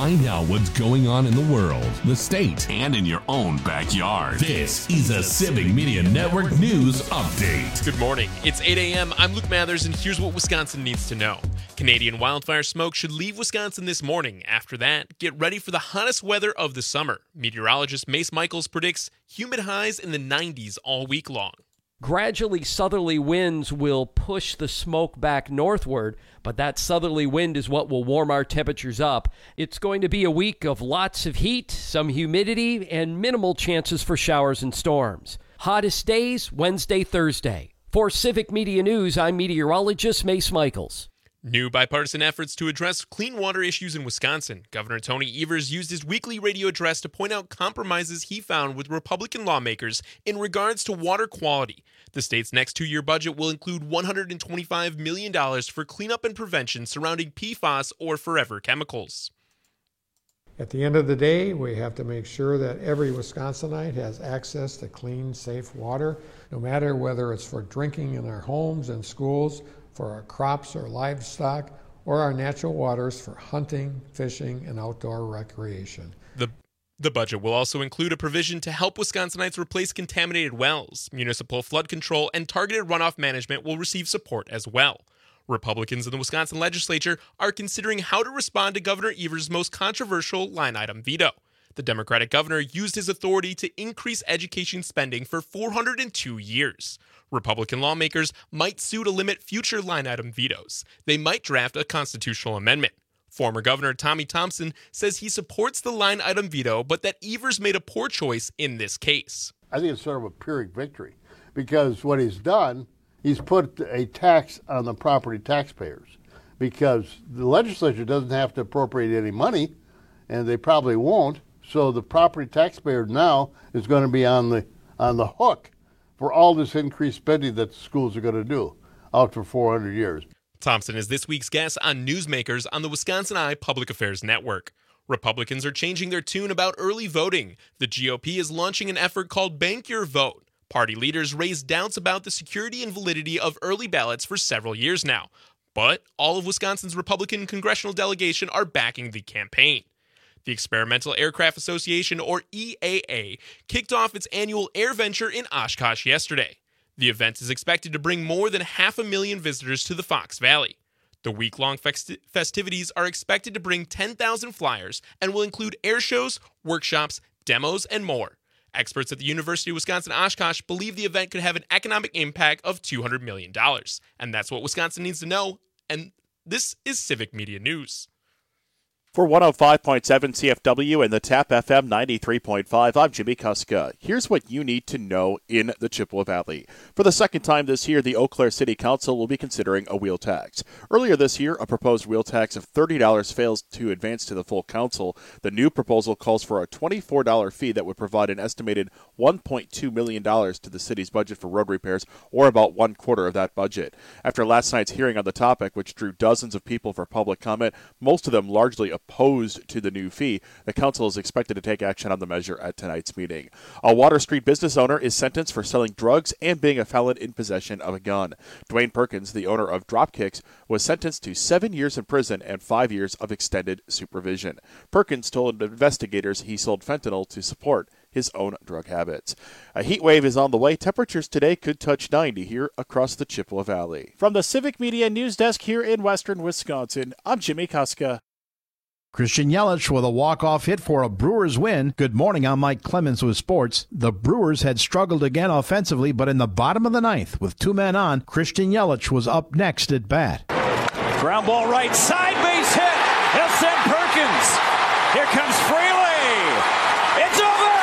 Find out what's going on in the world, the state, and in your own backyard. This is a Civic Media Network News Update. Good morning. It's 8 a.m. I'm Luke Mathers, and here's what Wisconsin needs to know. Canadian wildfire smoke should leave Wisconsin this morning. After that, get ready for the hottest weather of the summer. Meteorologist Mace Michaels predicts humid highs in the 90s all week long. Gradually, southerly winds will push the smoke back northward, but that southerly wind is what will warm our temperatures up. It's going to be a week of lots of heat, some humidity, and minimal chances for showers and storms. Hottest days, Wednesday, Thursday. For Civic Media News, I'm meteorologist Mace Michaels. New bipartisan efforts to address clean water issues in Wisconsin. Governor Tony Evers used his weekly radio address to point out compromises he found with Republican lawmakers in regards to water quality. The state's next 2-year budget will include $125 million for cleanup and prevention surrounding PFAS or forever chemicals. At the end of the day, we have to make sure that every Wisconsinite has access to clean, safe water, no matter whether it's for drinking in our homes and schools, for our crops or livestock, or our natural waters for hunting, fishing, and outdoor recreation. The budget will also include a provision to help Wisconsinites replace contaminated wells. Municipal flood control and targeted runoff management will receive support as well. Republicans in the Wisconsin legislature are considering how to respond to Governor Evers' most controversial line item veto. The Democratic governor used his authority to increase education spending for 402 years. Republican lawmakers might sue to limit future line item vetoes. They might draft a constitutional amendment. Former Governor Tommy Thompson says he supports the line item veto, but that Evers made a poor choice in this case. I think it's sort of a Pyrrhic victory because what he's done, he's put a tax on the property taxpayers because the legislature doesn't have to appropriate any money, and they probably won't. So the property taxpayer now is going to be on the hook for all this increased spending that the schools are going to do out for 400 years. Thompson is this week's guest on Newsmakers on the Wisconsin Eye Public Affairs Network. Republicans are changing their tune about early voting. The GOP is launching an effort called Bank Your Vote. Party leaders raised doubts about the security and validity of early ballots for several years now. But all of Wisconsin's Republican congressional delegation are backing the campaign. The Experimental Aircraft Association, or EAA, kicked off its annual Air Venture in Oshkosh yesterday. The event is expected to bring more than 500,000 visitors to the Fox Valley. The week-long festivities are expected to bring 10,000 flyers and will include air shows, workshops, demos, and more. Experts at the University of Wisconsin-Oshkosh believe the event could have an economic impact of $200 million. And that's what Wisconsin needs to know. And this is Civic Media News. For 105.7 CFW and the TAP FM 93.5, I'm Jimmy Kuska. Here's what you need to know in the Chippewa Valley. For the second time this year, the Eau Claire City Council will be considering a wheel tax. Earlier this year, a proposed wheel tax of $30 fails to advance to the full council. The new proposal calls for a $24 fee that would provide an estimated $1.2 million to the city's budget for road repairs, or about 1/4 of that budget. After last night's hearing on the topic, which drew dozens of people for public comment, most of them largely opposed to the new fee, the council is expected to take action on the measure at tonight's meeting. A Water Street business owner is sentenced for selling drugs and being a felon in possession of a gun. Dwayne Perkins, the owner of Dropkicks, was sentenced to 7 years in prison and 5 years of extended supervision. Perkins told investigators he sold fentanyl to support his own drug habits. A heat wave is on the way. Temperatures today could touch 90 here across the Chippewa Valley. From the Civic Media News Desk here in western Wisconsin, I'm Jimmy Kuska. Christian Yelich with a walk-off hit for a Brewers win. Good morning, I'm Mike Clemens with sports. The Brewers had struggled again offensively, but in the bottom of the ninth, with 2 men on, Christian Yelich was up next at bat. Ground ball right side, base hit. He'll send Perkins. Here comes Fraley. It's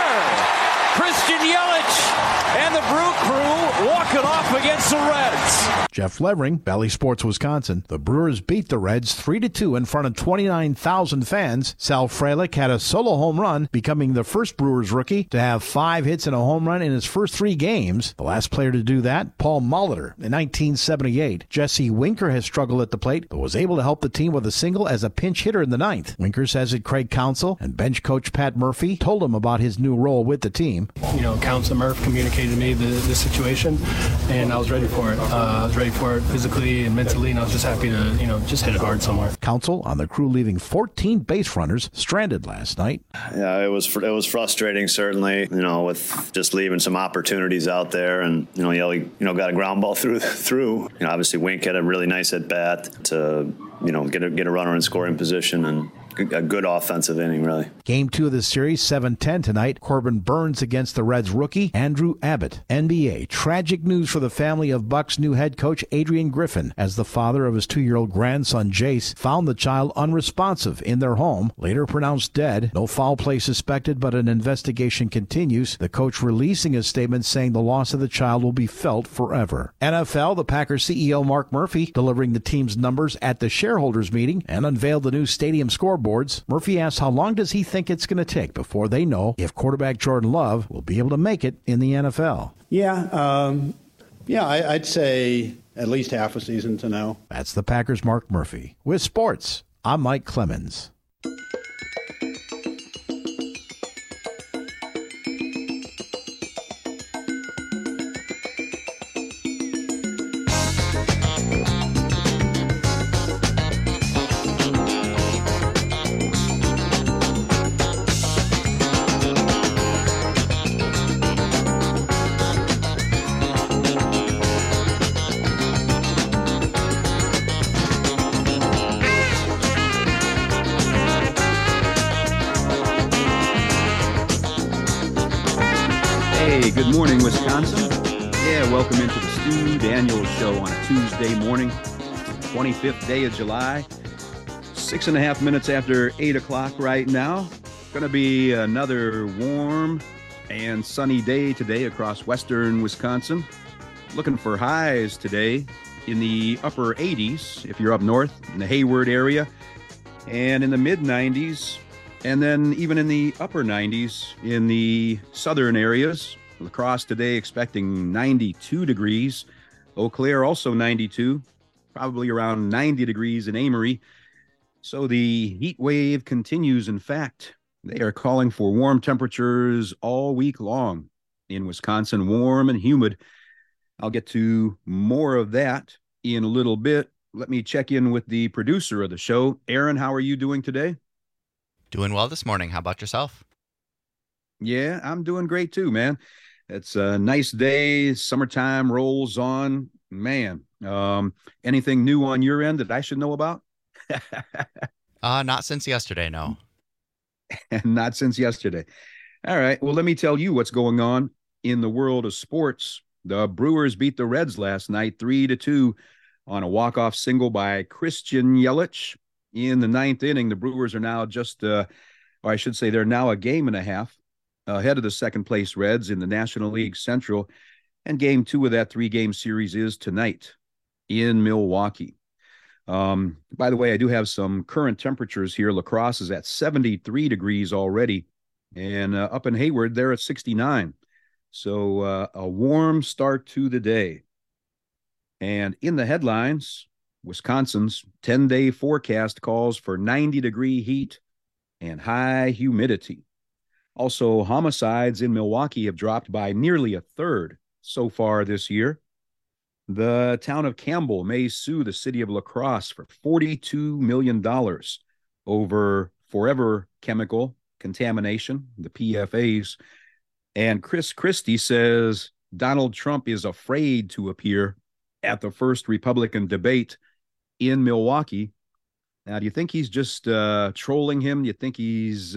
over. Christian Yelich and the Brew Crew walk it off against the Reds. Jeff Levering, Valley Sports, Wisconsin. The Brewers beat the Reds 3-2 in front of 29,000 fans. Sal Frelick had a solo home run, becoming the first Brewers rookie to have 5 hits and a home run in his first 3 games. The last player to do that, Paul Molitor, in 1978. Jesse Winker has struggled at the plate, but was able to help the team with a single as a pinch hitter in the ninth. Winker says that Craig Counsell and bench coach Pat Murphy told him about his new role with the team. Counsell Murph communicated to me the situation, and I was ready for it. I was ready ready for it physically and mentally, and I was just happy to, just hit it hard somewhere. Counsel on the crew leaving 14 base runners stranded last night. Yeah, it was frustrating, certainly, with just leaving some opportunities out there, and, Yelly, got a ground ball through. Obviously Wink had a really nice at bat to, get a runner in scoring position, and a good offensive inning, really. Game 2 of the series, 7:10 tonight. Corbin Burns against the Reds rookie Andrew Abbott. NBA, tragic news for the family of Bucks new head coach Adrian Griffin, as the father of his 2-year-old grandson Jace found the child unresponsive in their home, later pronounced dead. No foul play suspected, but an investigation continues. The coach releasing a statement saying the loss of the child will be felt forever. NFL, the Packers CEO Mark Murphy delivering the team's numbers at the shareholders meeting and unveiled the new stadium scoreboards. Murphy asks how long does he think it's going to take before they know if quarterback Jordan Love will be able to make it in the NFL. I'd say at least half a season to know. That's the Packers' Mark Murphy. With sports, I'm Mike Clemens. Good morning, Wisconsin. Welcome into the Stu Daniels Show on a Tuesday morning, 25th day of July. 6.5 minutes after 8 o'clock right now. Going to be another warm and sunny day today across western Wisconsin. Looking for highs today in the upper 80s if you're up north in the Hayward area, and in the mid-90s, and then even in the upper 90s in the southern areas. La Crosse today expecting 92 degrees. Eau Claire also 92, probably around 90 degrees in Amory. So the heat wave continues. In fact, they are calling for warm temperatures all week long in Wisconsin, warm and humid. I'll get to more of that in a little bit. Let me check in with the producer of the show. Aaron, how are you doing today? Doing well this morning. How about yourself? Yeah, I'm doing great too, man. It's a nice day. Summertime rolls on. Man, anything new on your end that I should know about? Not since yesterday, no. Not since yesterday. All right. Well, let me tell you what's going on in the world of sports. The Brewers beat the Reds last night 3-2 on a walk-off single by Christian Yelich. In the ninth inning, the Brewers are now they're now a game and a half ahead of the second-place Reds in the National League Central, and Game 2 of that 3-game series is tonight in Milwaukee. By the way, I do have some current temperatures here. La Crosse is at 73 degrees already, and up in Hayward, they're at 69. So a warm start to the day. And in the headlines, Wisconsin's 10-day forecast calls for 90-degree heat and high humidity. Also, homicides in Milwaukee have dropped by nearly a third so far this year. The town of Campbell may sue the city of La Crosse for $42 million over forever chemical contamination, the PFAS. And Chris Christie says Donald Trump is afraid to appear at the first Republican debate in Milwaukee. Now, do you think he's just trolling him? Do you think he's...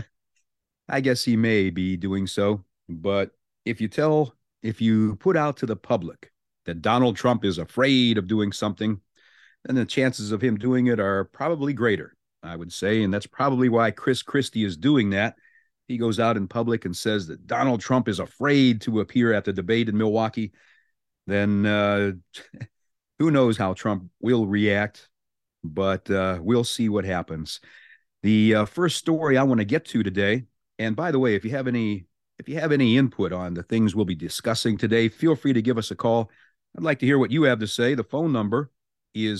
I guess he may be doing so, but if you put out to the public that Donald Trump is afraid of doing something, then the chances of him doing it are probably greater, I would say, and that's probably why Chris Christie is doing that. He goes out in public and says that Donald Trump is afraid to appear at the debate in Milwaukee. Then who knows how Trump will react, but we'll see what happens. The first story I want to get to today. And by the way, if you have any input on the things we'll be discussing today, feel free to give us a call. I'd like to hear what you have to say. The phone number is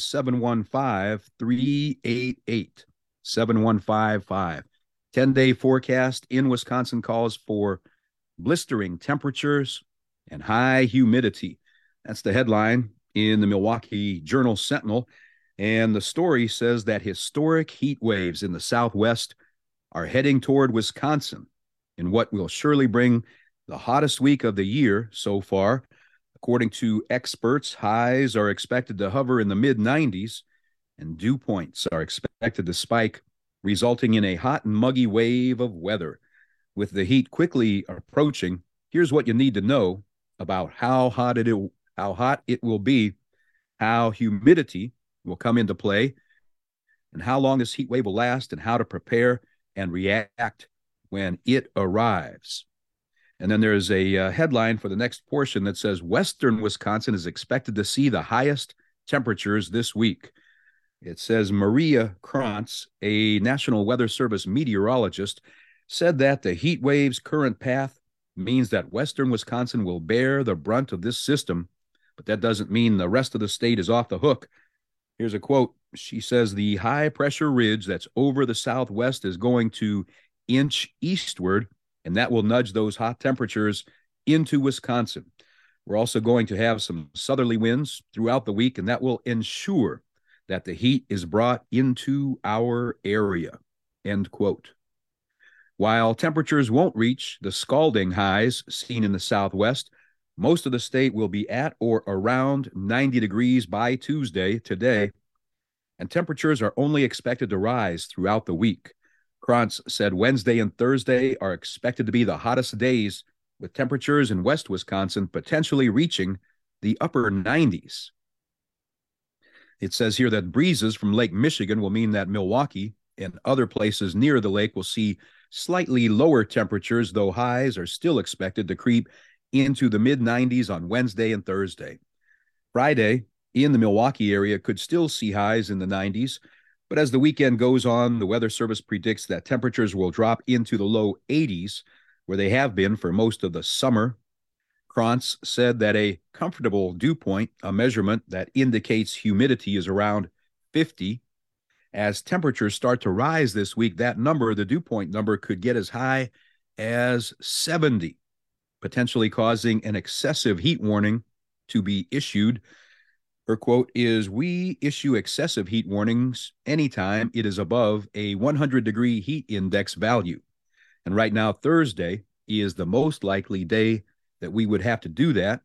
715-388-7155. 10-day forecast in Wisconsin calls for blistering temperatures and high humidity. That's the headline in the Milwaukee Journal Sentinel. And the story says that historic heat waves in the Southwest are heading toward Wisconsin in what will surely bring the hottest week of the year so far. According to experts, highs are expected to hover in the mid-90s, and dew points are expected to spike, resulting in a hot and muggy wave of weather. With the heat quickly approaching, here's what you need to know about how hot it will be, how humidity will come into play, and how long this heat wave will last, and how to prepare and react when it arrives. And then there's a headline for the next portion that says Western Wisconsin is expected to see the highest temperatures this week. It says Maria Krantz, a National Weather Service meteorologist, said that the heat wave's current path means that Western Wisconsin will bear the brunt of this system, but that doesn't mean the rest of the state is off the hook. Here's a quote. She says the high-pressure ridge that's over the Southwest is going to inch eastward, and that will nudge those hot temperatures into Wisconsin. We're also going to have some southerly winds throughout the week, and that will ensure that the heat is brought into our area, end quote. While temperatures won't reach the scalding highs seen in the Southwest, most of the state will be at or around 90 degrees by Tuesday, today, and temperatures are only expected to rise throughout the week. Krantz said Wednesday and Thursday are expected to be the hottest days, with temperatures in West Wisconsin potentially reaching the upper 90s. It says here that breezes from Lake Michigan will mean that Milwaukee and other places near the lake will see slightly lower temperatures, though highs are still expected to creep into the mid-90s on Wednesday and Thursday. Friday, in the Milwaukee area, could still see highs in the 90s, but as the weekend goes on, the Weather Service predicts that temperatures will drop into the low 80s, where they have been for most of the summer. Krantz said that a comfortable dew point, a measurement that indicates humidity, is around 50. As temperatures start to rise this week, that number, the dew point number, could get as high as 70, potentially causing an excessive heat warning to be issued. Her quote is, "We issue excessive heat warnings anytime it is above a 100-degree heat index value. And right now, Thursday is the most likely day that we would have to do that.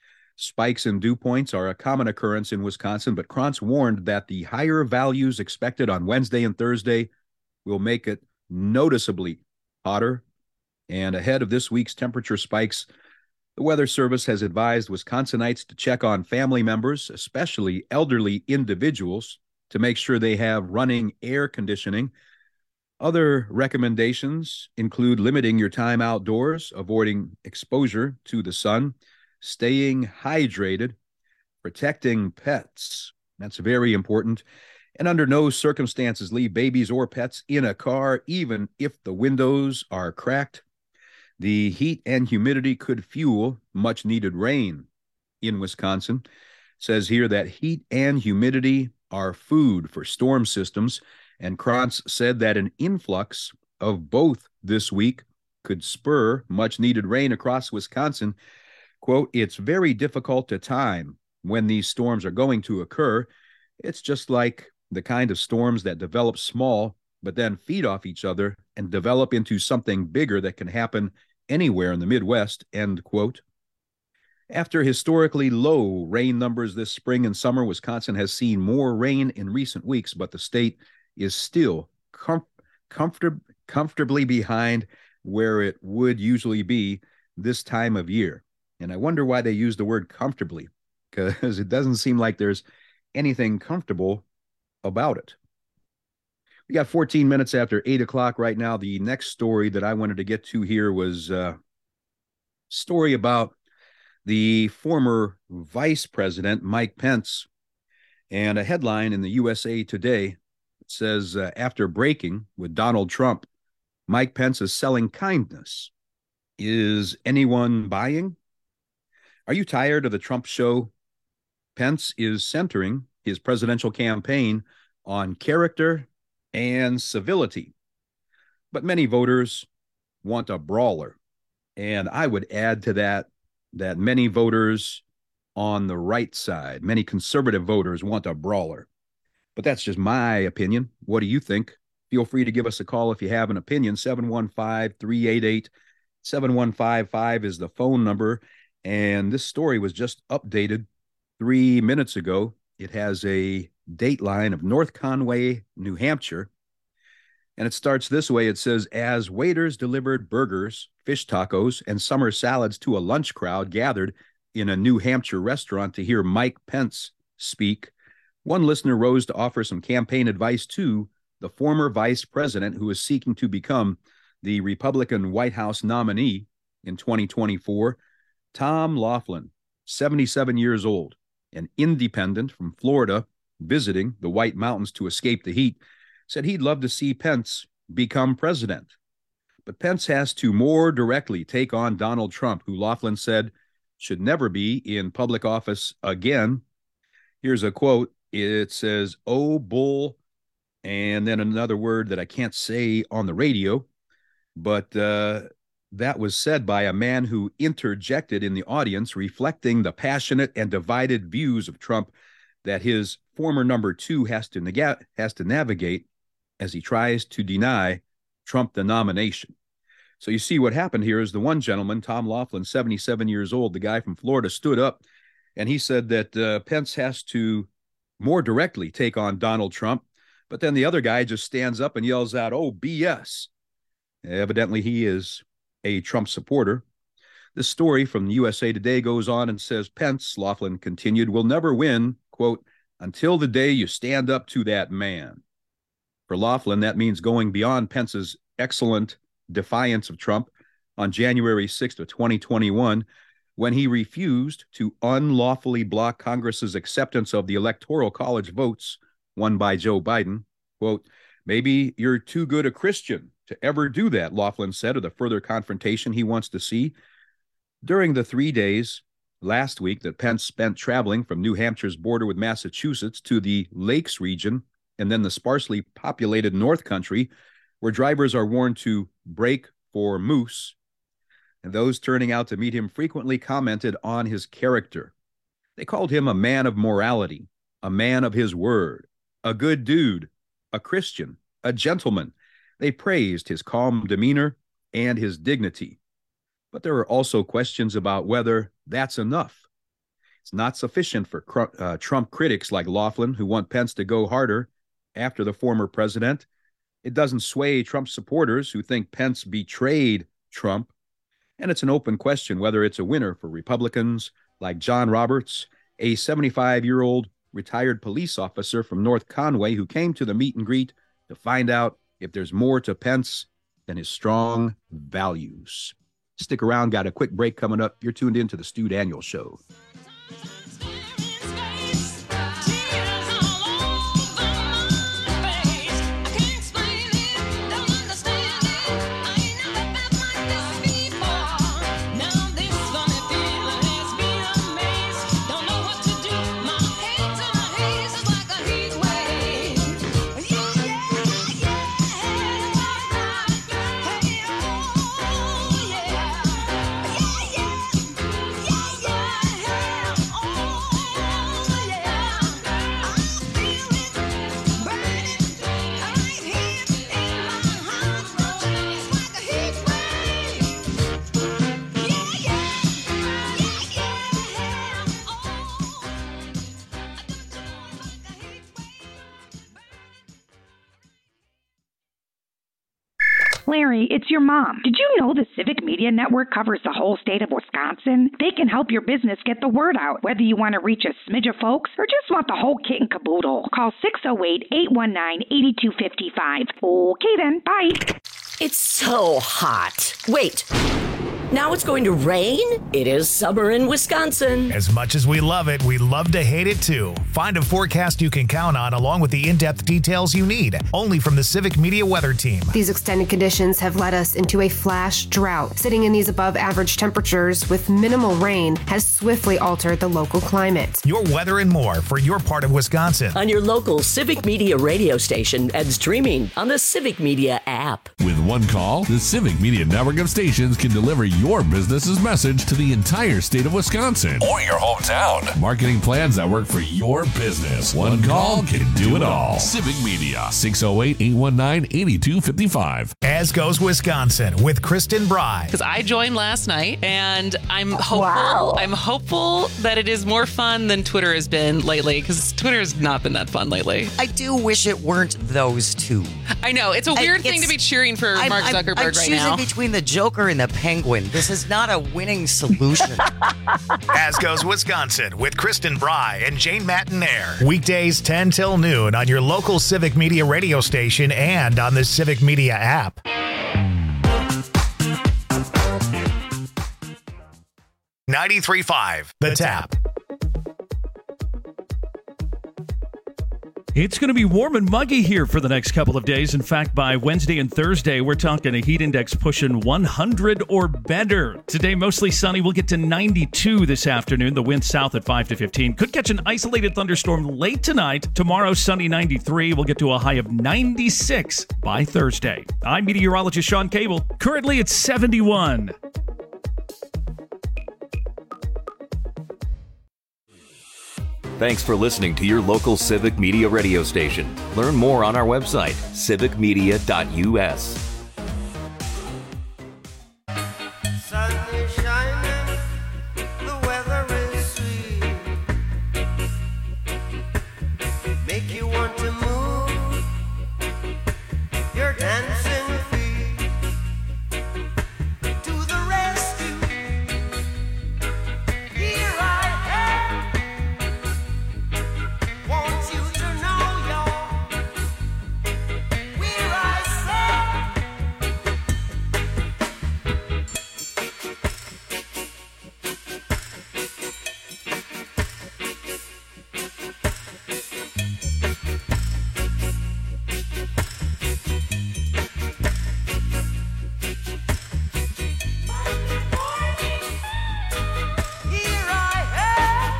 Spikes in dew points are a common occurrence in Wisconsin, but Krantz warned that the higher values expected on Wednesday and Thursday will make it noticeably hotter. And ahead of this week's temperature spikes, the Weather Service has advised Wisconsinites to check on family members, especially elderly individuals, to make sure they have running air conditioning. Other recommendations include limiting your time outdoors, avoiding exposure to the sun, staying hydrated, protecting pets. That's very important. And under no circumstances leave babies or pets in a car, even if the windows are cracked. The heat and humidity could fuel much needed rain in Wisconsin. It says here that heat and humidity are food for storm systems, and Krantz said that an influx of both this week could spur much needed rain across Wisconsin. Quote, "It's very difficult to time when these storms are going to occur. It's just like the kind of storms that develop small but then feed off each other and develop into something bigger that can happen anywhere in the Midwest," end quote. After historically low rain numbers this spring and summer, Wisconsin has seen more rain in recent weeks, but the state is still comfortably behind where it would usually be this time of year. And I wonder why they use the word comfortably, because it doesn't seem like there's anything comfortable about it. We got 14 minutes after 8 o'clock right now. The next story that I wanted to get to here was a story about the former Vice President, Mike Pence, and a headline in the USA Today. It says, after breaking with Donald Trump, Mike Pence is selling kindness. Is anyone buying? Are you tired of the Trump show? Pence is centering his presidential campaign on character and civility. But many voters want a brawler. And I would add to that many voters on the right side. Many conservative voters want a brawler. But that's just my opinion. What do you think? Feel free to give us a call if you have an opinion. 715-388-7155 is the phone number. And this story was just updated 3 minutes ago. It has a dateline of North Conway, New Hampshire. And it starts this way. It says, as waiters delivered burgers, fish tacos, and summer salads to a lunch crowd gathered in a New Hampshire restaurant to hear Mike Pence speak, one listener rose to offer some campaign advice to the former vice president who is seeking to become the Republican White House nominee in 2024, Tom Laughlin, 77 years old, an independent from Florida, visiting the White Mountains to escape the heat, said he'd love to see Pence become president. But Pence has to more directly take on Donald Trump, who Laughlin said should never be in public office again. Here's a quote. It says, "Oh, bull," and then another word that I can't say on the radio, but that was said by a man who interjected in the audience, reflecting the passionate and divided views of Trump that his former number two has to navigate as he tries to deny Trump the nomination. So you see what happened here is the one gentleman, Tom Laughlin, 77 years old, the guy from Florida, stood up and he said that Pence has to more directly take on Donald Trump. But then the other guy just stands up and yells out, "Oh, BS." Evidently, he is a Trump supporter. This story from USA Today goes on and says, Pence, Laughlin continued, will never win, quote, until the day you stand up to that man. For Laughlin, that means going beyond Pence's excellent defiance of Trump on January 6th of 2021, when he refused to unlawfully block Congress's acceptance of the Electoral College votes won by Joe Biden. Quote, maybe you're too good a Christian to ever do that, Laughlin said of the further confrontation he wants to see. During the 3 days last week that Pence spent traveling from New Hampshire's border with Massachusetts to the Lakes region and then the sparsely populated North Country, where drivers are warned to brake for moose, and those turning out to meet him frequently commented on his character. They called him a man of morality, a man of his word, a good dude, a Christian, a gentleman. They praised his calm demeanor and his dignity. But there are also questions about whether that's enough. It's not sufficient for Trump critics like Laughlin, who want Pence to go harder after the former president. It doesn't sway Trump supporters who think Pence betrayed Trump. And it's an open question whether it's a winner for Republicans like John Roberts, a 75-year-old retired police officer from North Conway who came to the meet and greet to find out if there's more to Pence than his strong values. Stick around, got a quick break coming up. You're tuned in to the Stu Daniels Show. Larry, it's your mom. Did you know the Civic Media Network covers the whole state of Wisconsin? They can help your business get the word out, whether you want to reach a smidge of folks or just want the whole kit and caboodle. Call 608-819-8255. Okay then, bye. It's so hot. Wait. Now it's going to rain? It is summer in Wisconsin. As much as we love it, we love to hate it too. Find a forecast you can count on along with the in-depth details you need, only from the Civic Media Weather Team. These extended conditions have led us into a flash drought. Sitting in these above average temperatures with minimal rain has swiftly altered the local climate. Your weather and more for your part of Wisconsin. On your local Civic Media radio station and streaming on the Civic Media app. With one call, the Civic Media network of stations can deliver your business's message to the entire state of Wisconsin or your hometown. Marketing plans that work for your business. One call can do it all. Civic Media, 608-819-8255. As Goes Wisconsin with Kristen Bry. Because I joined last night, and I'm hopeful. Wow. I'm hopeful that it is more fun than Twitter has been lately, because Twitter has not been that fun lately. I do wish it weren't those two. I know. It's a weird thing to be cheering for Mark Zuckerberg I'm right now. choosing between the Joker and the Penguin. This is not a winning solution. As Goes Wisconsin with Kristen Bry and Jane Matinaire. Weekdays 10 till noon on your local Civic Media radio station and on the Civic Media app. $93.5 The Tap. It's going to be warm and muggy here for the next couple of days. In fact, by Wednesday and Thursday, we're talking a heat index pushing 100 or better. Today, mostly sunny. We'll get to 92 this afternoon. The wind south at 5 to 15. Could catch an isolated thunderstorm late tonight. Tomorrow, sunny 93. We'll get to a high of 96 by Thursday. I'm meteorologist Sean Cable. Currently, it's 71. Thanks for listening to your local Civic Media radio station. Learn more on our website, civicmedia.us. Sun is shining, the weather is sweet. Make you want to move your dancing feet to the rescue. Here I am. Want you to know where I Here I am.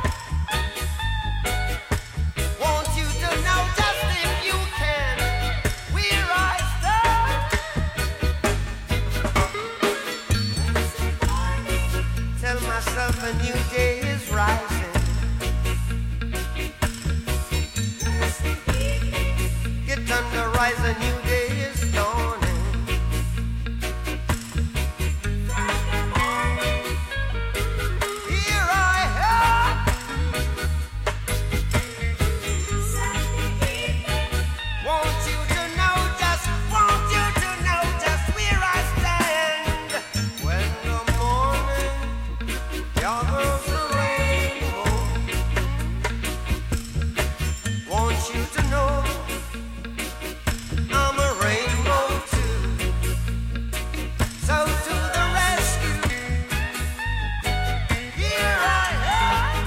Want you to know just if you can where I stand. Tell myself a new day is rising. Get under, rise, a new day is dawning. Here I am. Want you to know just where I stand. When the morning gathers a rainbow, want you to know I'm a rainbow too. So to the rescue, here I am.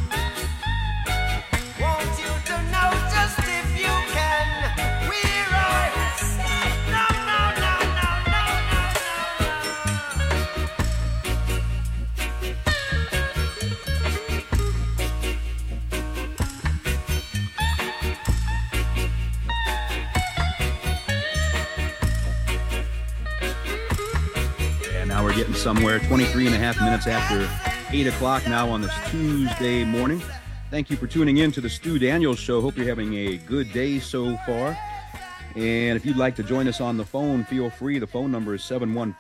Want you to know just if you can where I no, no, no, no, no, And now we're getting somewhere 23 and a half minutes after 8 o'clock now on this Tuesday morning. Thank you for tuning in to the Stu Daniels Show. Hope you're having a good day so far. And if you'd like to join us on the phone, feel free. The phone number is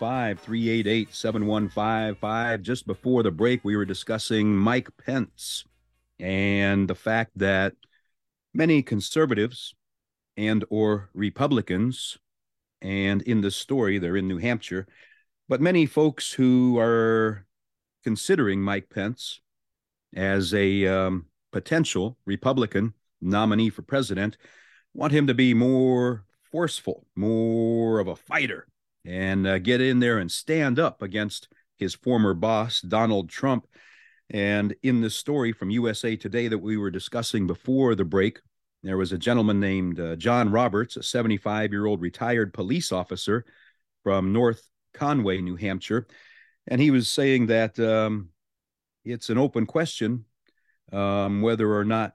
715-388-7155. Just before the break, we were discussing Mike Pence and the fact that many conservatives and or Republicans, and in this story, they're in New Hampshire, but many folks who are considering Mike Pence as a potential Republican nominee for president want him to be more forceful, more of a fighter, and get in there and stand up against his former boss, Donald Trump. And in this story from USA Today that we were discussing before the break, there was a gentleman named John Roberts, a 75-year-old retired police officer from North Conway, New Hampshire. And he was saying that it's an open question whether or not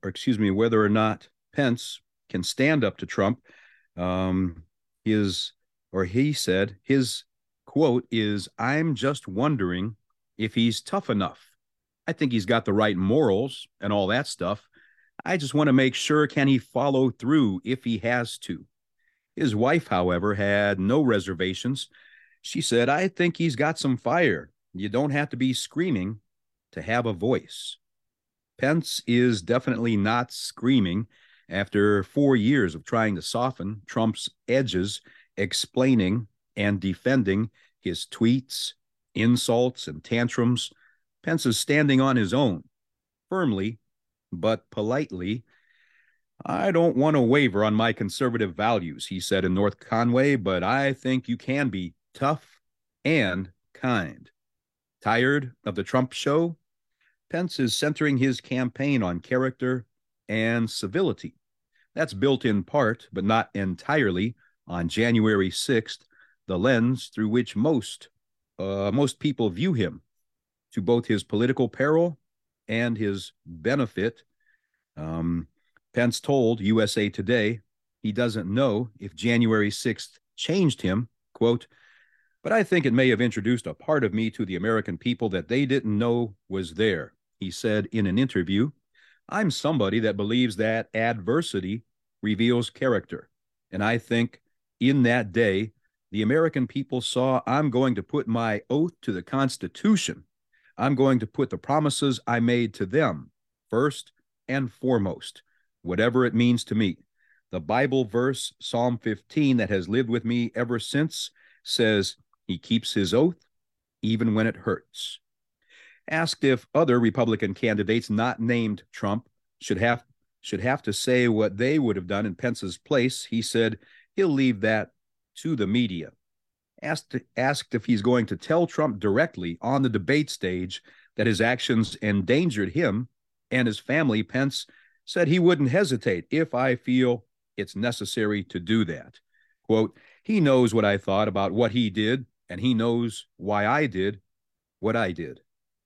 Pence can stand up to Trump. He said his quote is, "I'm just wondering if he's tough enough. I think he's got the right morals and all that stuff. I just want to make sure, can he follow through if he has to?" His wife, however, had no reservations. She said, "I think he's got some fire. You don't have to be screaming to have a voice." Pence is definitely not screaming after 4 years of trying to soften Trump's edges, explaining and defending his tweets, insults, and tantrums. Pence is standing on his own, firmly but politely. "I don't want to waver on my conservative values," he said in North Conway, "but I think you can be tough and kind." Tired of the Trump show? Pence is centering his campaign on character and civility. That's built in part, but not entirely, on January 6th, the lens through which most people view him, to both his political peril and his benefit. Pence told USA Today he doesn't know if January 6th changed him, quote, "But I think it may have introduced a part of me to the American people that they didn't know was there." He said in an interview, "I'm somebody that believes that adversity reveals character. And I think in that day, the American people saw I'm going to put my oath to the Constitution. I'm going to put the promises I made to them first and foremost, whatever it means to me." The Bible verse, Psalm 15, that has lived with me ever since, says he keeps his oath even when it hurts. Asked if other Republican candidates not named Trump should have to say what they would have done in Pence's place, he said he'll leave that to the media. Asked if he's going to tell Trump directly on the debate stage that his actions endangered him and his family, Pence said he wouldn't hesitate if I feel it's necessary to do that. Quote, "He knows what I thought about what he did, and he knows why I did what I did."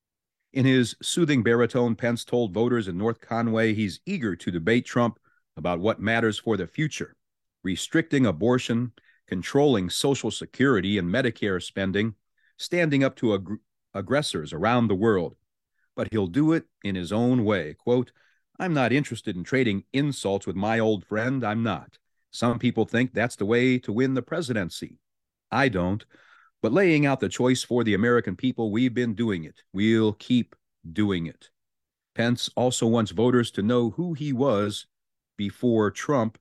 In his soothing baritone, Pence told voters in North Conway he's eager to debate Trump about what matters for the future: restricting abortion, controlling Social Security and Medicare spending, standing up to aggressors around the world. But he'll do it in his own way. Quote, "I'm not interested in trading insults with my old friend. I'm not. Some people think that's the way to win the presidency. I don't. But laying out the choice for the American people, we've been doing it. We'll keep doing it." Pence also wants voters to know who he was before Trump,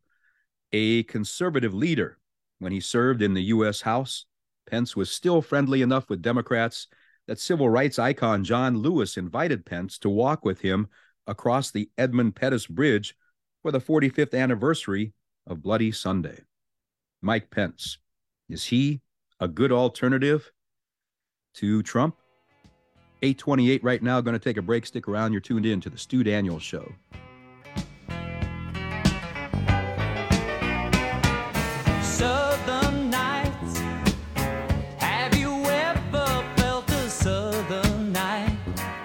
a conservative leader. When he served in the U.S. House, Pence was still friendly enough with Democrats that civil rights icon John Lewis invited Pence to walk with him across the Edmund Pettus Bridge for the 45th anniversary of Bloody Sunday. Mike Pence, is he a good alternative to Trump? 8:28 right now. Going to take a break. Stick around. You're tuned in to the Stu Daniels Show. Southern nights. Have you ever felt a southern night?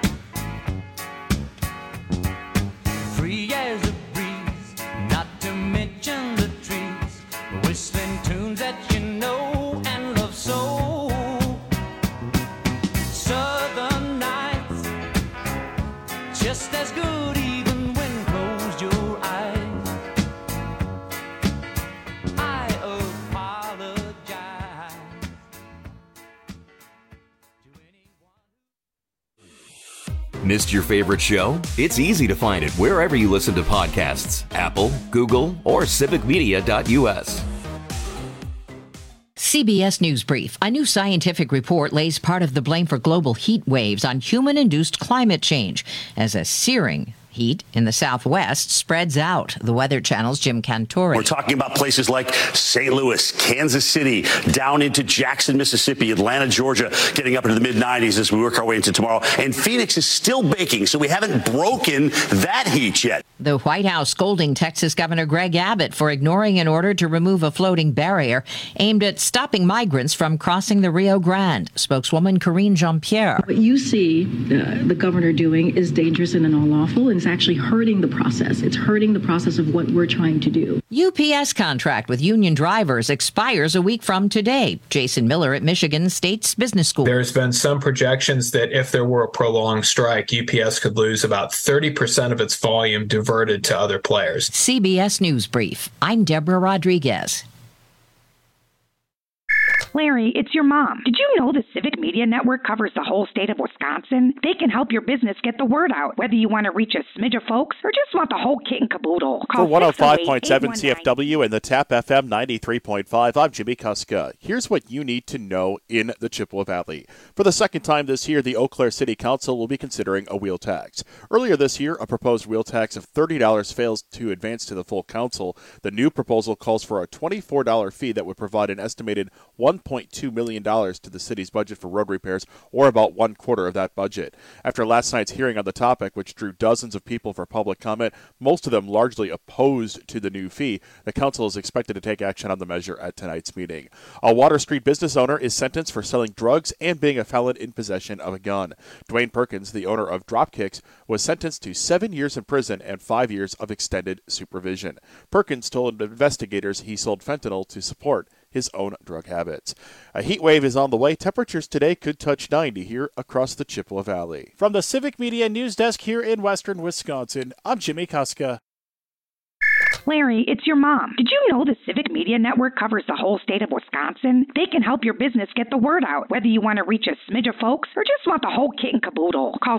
Free as a breeze, not to mention the trees, whistling tunes that you know and love so. Southern nights, just as good even when closed your eyes. I apologize. Missed your favorite show? It's easy to find it wherever you listen to podcasts: Apple, Google, or civicmedia.us. CBS News Brief. A new scientific report lays part of the blame for global heat waves on human-induced climate change as a searing heat in the Southwest spreads out. The Weather Channel's Jim Cantore. We're talking about places like St. Louis, Kansas City, down into Jackson, Mississippi, Atlanta, Georgia, getting up into the mid-90s as we work our way into tomorrow. And Phoenix is still baking, so we haven't broken that heat yet. The White House scolding Texas Governor Greg Abbott for ignoring an order to remove a floating barrier aimed at stopping migrants from crossing the Rio Grande. Spokeswoman Karine Jean-Pierre. What you see the governor doing is dangerous and unlawful, and it's actually hurting the process. It's hurting the process of what we're trying to do. UPS contract with union drivers expires a week from today. Jason Miller at Michigan State's Business School. There's been some projections that if there were a prolonged strike, UPS could lose about 30% of its volume diverted to other players. CBS News Brief. I'm Deborah Rodriguez. Larry, it's your mom. Did you know the Civic Media Network covers the whole state of Wisconsin? They can help your business get the word out, whether you want to reach a smidge of folks or just want the whole kit and caboodle. For 105.7 CFW and the TAP FM 93.5, I'm Jimmy Kuska. Here's what you need to know in the Chippewa Valley. For the second time this year, the Eau Claire City Council will be considering a wheel tax. Earlier this year, a proposed wheel tax of $30 fails to advance to the full council. The new proposal calls for a $24 fee that would provide an estimated $1.2 million to the city's budget for road repairs, or about 1/4 of that budget. After last night's hearing on the topic, which drew dozens of people for public comment, most of them largely opposed to the new fee, the council is expected to take action on the measure at tonight's meeting. A Water Street business owner is sentenced for selling drugs and being a felon in possession of a gun. Dwayne Perkins, the owner of Dropkicks, was sentenced to 7 years in prison and 5 years of extended supervision. Perkins told investigators he sold fentanyl to support his own drug habits. A heat wave is on the way. Temperatures today could touch 90 here across the Chippewa Valley. From the Civic Media News Desk here in western Wisconsin, I'm Jimmy Kuska. Larry, it's your mom. Did you know the Civic Media Network covers the whole state of Wisconsin? They can help your business get the word out, whether you want to reach a smidge of folks or just want the whole kit and caboodle. Call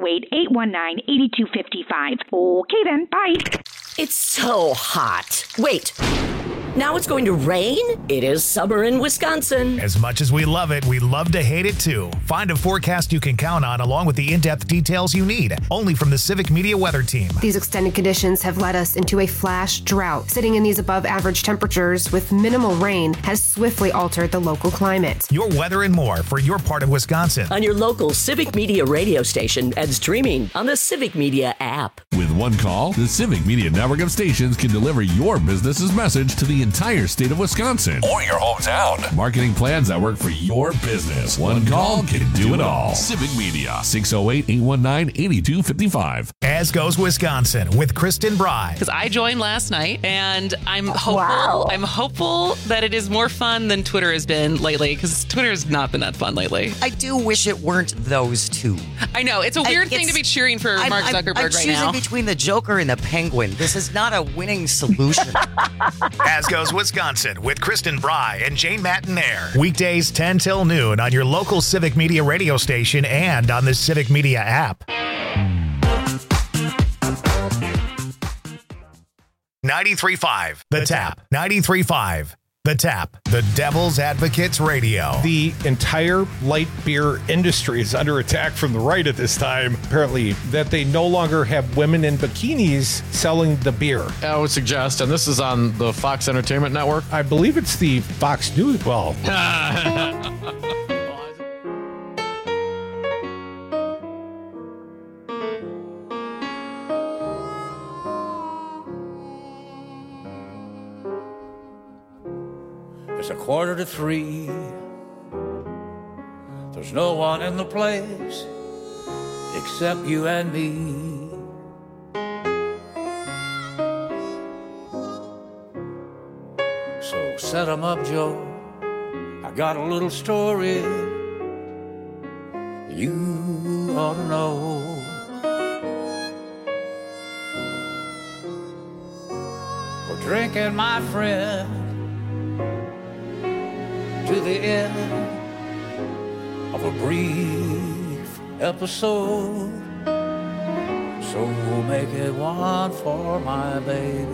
608-819-8255. Okay then, bye. It's so hot. Wait. Now it's going to rain? It is summer in Wisconsin. As much as we love it, we love to hate it too. Find a forecast you can count on along with the in-depth details you need. Only from the Civic Media Weather Team. These extended conditions have led us into a flash drought. Sitting in these above average temperatures with minimal rain has swiftly altered the local climate. Your weather and more for your part of Wisconsin. On your local Civic Media radio station and streaming on the Civic Media app. With one call, the Civic Media network of stations can deliver your business's message to the entire state of Wisconsin or your hometown. Marketing plans that work for your business. One call can do it all. Civic Media, 608-819-8255. As goes Wisconsin with Kristen Bry. Because I joined last night, and I'm hopeful. Wow. I'm hopeful that it is more fun than Twitter has been lately. Because Twitter has not been that fun lately. I do wish it weren't those two. I know it's a weird thing to be cheering for Mark Zuckerberg I'm right now. choosing between the Joker and the Penguin. This is not a winning solution. As goes Wisconsin with Kristen Bry and Jane Mattinaire. Weekdays 10 till noon on your local Civic Media radio station and on the Civic Media app. 93.5 The Tap. 93.5 The Tap. The Devil's Advocates Radio. The entire light beer industry is under attack from the right at this time. Apparently, that they no longer have women in bikinis selling the beer. I would suggest, and this is on the Fox Entertainment Network. I believe it's the Fox News. Well, It's 2:45. There's no one in the place except you and me. So set 'em up, Joe. I got a little story you ought to know. We're drinking, my friend, to the end of a brief episode. So we'll make it one for my baby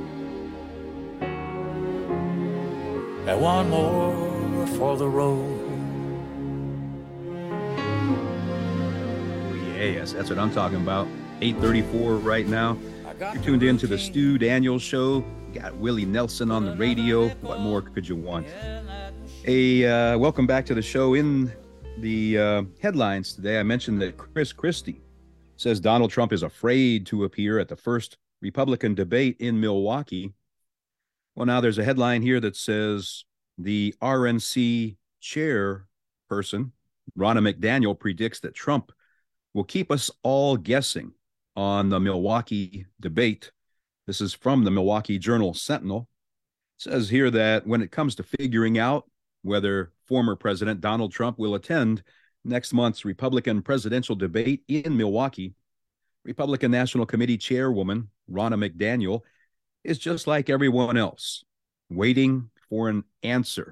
and one more for the road. Yes, that's what I'm talking about. 8:34 right now. You're tuned in to the Stu Daniels Show. Got Willie Nelson on the radio. What more could you want? Welcome back to the show. In the headlines today, I mentioned that Chris Christie says Donald Trump is afraid to appear at the first Republican debate in Milwaukee. Well, now there's a headline here that says the RNC chairperson, Ronna McDaniel, predicts that Trump will keep us all guessing on the Milwaukee debate. This is from the Milwaukee Journal-Sentinel. It says here that when it comes to figuring out whether former President Donald Trump will attend next month's Republican presidential debate in Milwaukee, Republican National Committee Chairwoman Ronna McDaniel is just like everyone else, waiting for an answer.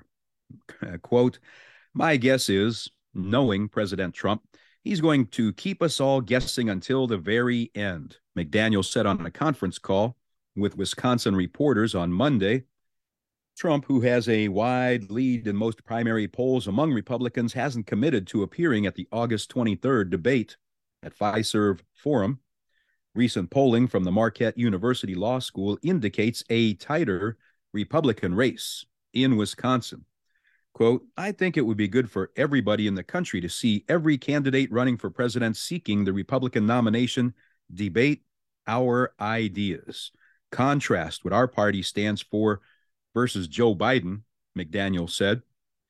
Quote, "My guess is, knowing President Trump, he's going to keep us all guessing until the very end," McDaniel said on a conference call with Wisconsin reporters on Monday. Trump, who has a wide lead in most primary polls among Republicans, hasn't committed to appearing at the August 23rd debate at Fiserv Forum. Recent polling from the Marquette University Law School indicates a tighter Republican race in Wisconsin. Quote, "I think it would be good for everybody in the country to see every candidate running for president seeking the Republican nomination debate our ideas, contrast what our party stands for versus Joe Biden," McDaniel said.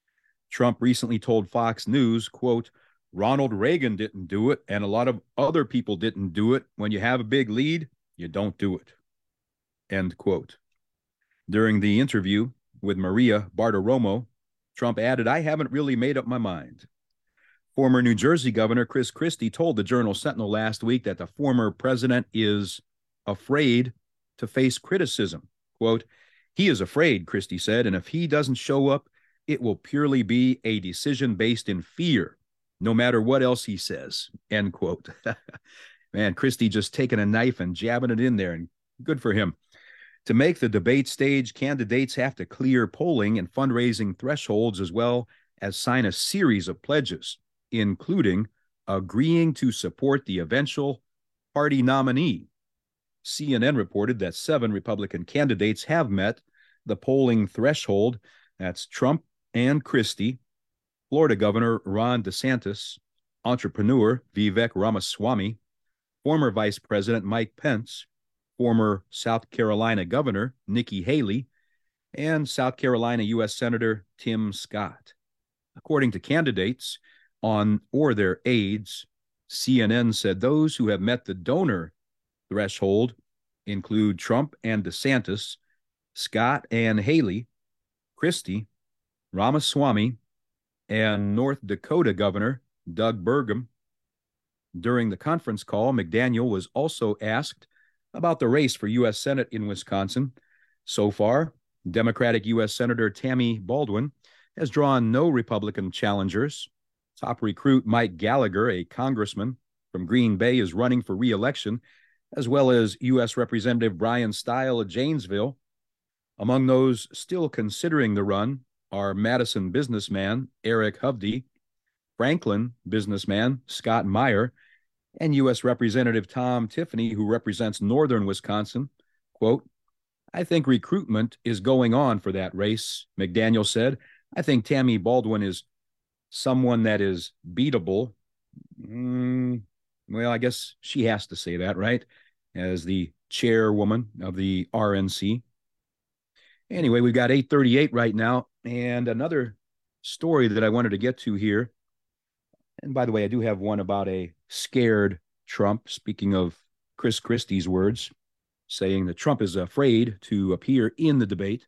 Trump recently told Fox News, quote, "Ronald Reagan didn't do it, and a lot of other people didn't do it. When you have a big lead, you don't do it," end quote. During the interview with Maria Bartiromo, Trump added, "I haven't really made up my mind." Former New Jersey Governor Chris Christie told the Journal-Sentinel last week that the former president is afraid to face criticism. Quote, "He is afraid," Christie said, "and if he doesn't show up, it will purely be a decision based in fear, no matter what else he says," end quote. Man, Christie just taking a knife and jabbing it in there, and good for him. To make the debate stage, candidates have to clear polling and fundraising thresholds as well as sign a series of pledges, including agreeing to support the eventual party nominee. CNN reported that 7 Republican candidates have met the polling threshold. That's Trump and Christie, Florida Governor Ron DeSantis, entrepreneur Vivek Ramaswamy, former Vice President Mike Pence, former South Carolina Governor Nikki Haley, and South Carolina U.S. Senator Tim Scott. According to candidates or their aides, CNN said those who have met the donor threshold include Trump and DeSantis, Scott and Haley, Christie, Ramaswamy, and North Dakota Governor Doug Burgum. During the conference call, McDaniel was also asked about the race for U.S. Senate in Wisconsin. So far, Democratic U.S. Senator Tammy Baldwin has drawn no Republican challengers. Top recruit Mike Gallagher, a congressman from Green Bay, is running for re-election, as well as U.S. Representative Brian Stile of Janesville. Among those still considering the run are Madison businessman Eric Hovde, Franklin businessman Scott Meyer, and U.S. Representative Tom Tiffany, who represents northern Wisconsin. Quote, "I think recruitment is going on for that race," McDaniel said. "I think Tammy Baldwin is someone that is beatable." Well, I guess she has to say that, right? As the chairwoman of the RNC. Anyway, we've got 8:38 right now, and another story that I wanted to get to here. And by the way, I do have one about a scared Trump, speaking of Chris Christie's words, saying that Trump is afraid to appear in the debate.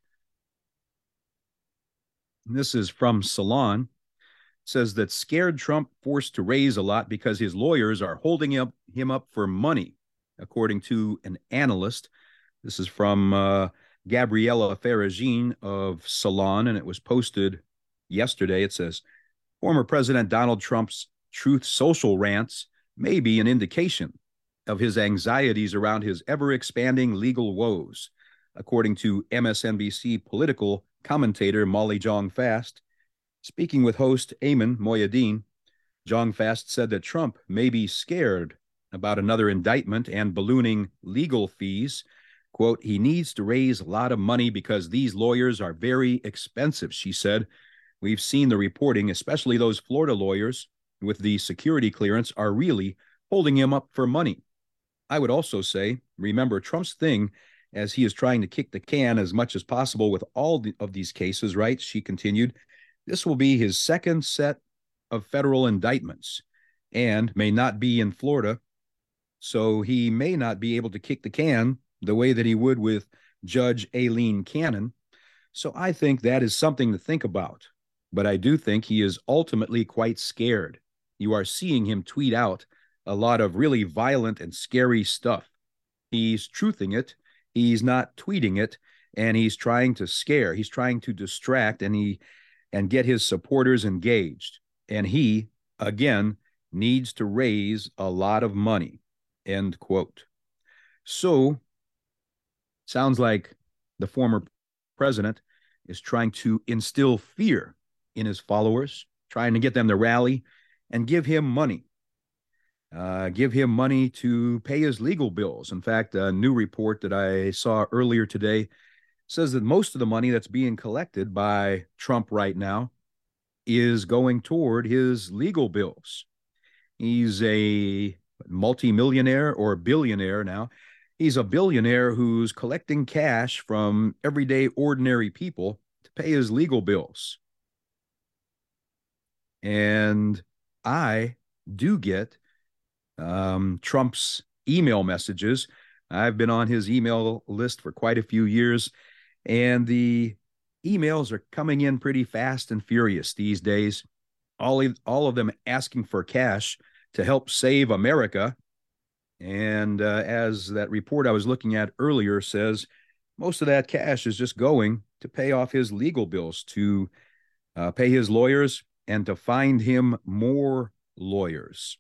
And this is from Salon. It says that scared Trump forced to raise a lot because his lawyers are holding him up for money, according to an analyst. This is from Gabriella Faragine of Salon, and it was posted yesterday. It says, former President Donald Trump's Truth Social rants may be an indication of his anxieties around his ever-expanding legal woes, according to MSNBC political commentator Molly Jong-Fast. Speaking with host Ayman Mohyeldin, Jong-Fast said that Trump may be scared about another indictment and ballooning legal fees. Quote, "He needs to raise a lot of money because these lawyers are very expensive," she said. "We've seen the reporting, especially those Florida lawyers with the security clearance are really holding him up for money." I would also say, remember, Trump's thing, as he is trying to kick the can as much as possible with all of these cases, right? She continued, this will be his second set of federal indictments and may not be in Florida. So he may not be able to kick the can the way that he would with Judge Aileen Cannon. So I think that is something to think about. But I do think he is ultimately quite scared. You are seeing him tweet out a lot of really violent and scary stuff. He's truthing it. He's not tweeting it, and he's trying to scare. He's trying to distract and get his supporters engaged. And he, again, needs to raise a lot of money, end quote. So, sounds like the former president is trying to instill fear in his followers, trying to get them to rally and give him money. Give him money to pay his legal bills. In fact, a new report that I saw earlier today says that most of the money that's being collected by Trump right now is going toward his legal bills. He's a multimillionaire or billionaire now. He's a billionaire who's collecting cash from everyday ordinary people to pay his legal bills. And I do get Trump's email messages. I've been on his email list for quite a few years, and the emails are coming in pretty fast and furious these days. All of them asking for cash to help save America. And as that report I was looking at earlier says, most of that cash is just going to pay off his legal bills, to pay his lawyers, and to find him more lawyers.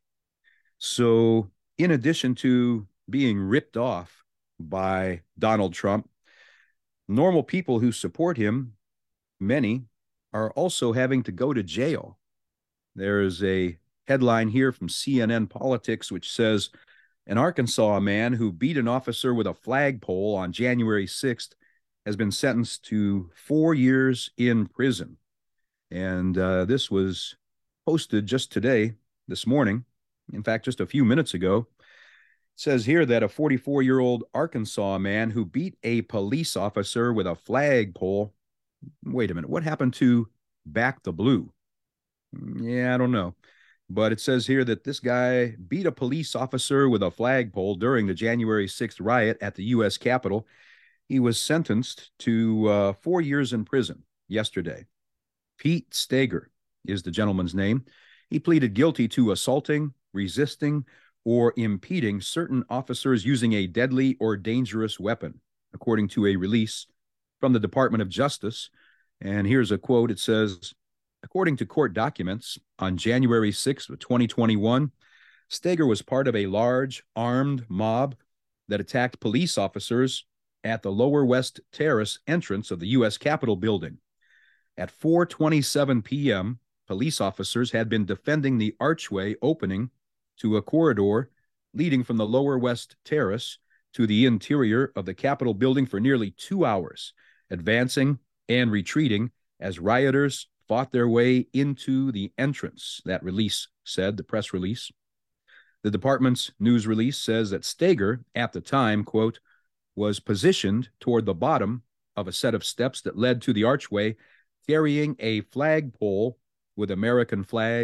So in addition to being ripped off by Donald Trump, normal people who support him, many, are also having to go to jail. There's a headline here from CNN Politics which says, an Arkansas man who beat an officer with a flagpole on January 6th has been sentenced to 4 years in prison. And this was posted just today, this morning. In fact, just a few minutes ago. It says here that a 44-year-old Arkansas man who beat a police officer with a flagpole. Wait a minute, what happened to Back the Blue? Yeah, I don't know. But it says here that this guy beat a police officer with a flagpole during the January 6th riot at the U.S. Capitol. He was sentenced to 4 years in prison yesterday. Pete Stager is the gentleman's name. He pleaded guilty to assaulting, resisting, or impeding certain officers using a deadly or dangerous weapon, according to a release from the Department of Justice. And here's a quote. It says, according to court documents, on January 6th of 2021, Stager was part of a large armed mob that attacked police officers at the Lower West Terrace entrance of the U.S. Capitol building. At 4:27 p.m., police officers had been defending the archway opening to a corridor leading from the Lower West Terrace to the interior of the Capitol building for nearly 2 hours, advancing and retreating as rioters fought their way into the entrance, that release said, the press release. The department's news release says that Stager, at the time, quote, was positioned toward the bottom of a set of steps that led to the archway, carrying a flagpole with an American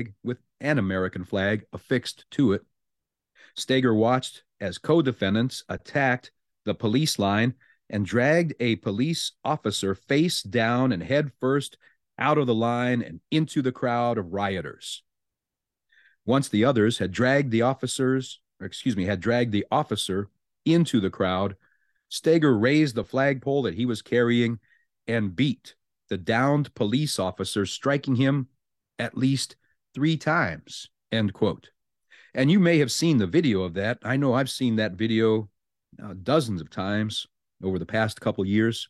flag affixed to it. Stager watched as co-defendants attacked the police line and dragged a police officer face down and head first out of the line and into the crowd of rioters. Once the others had dragged the officer into the crowd, Stager raised the flagpole that he was carrying and beat the downed police officer, striking him at least 3 times, end quote. And you may have seen the video of that. I know I've seen that video dozens of times over the past couple years.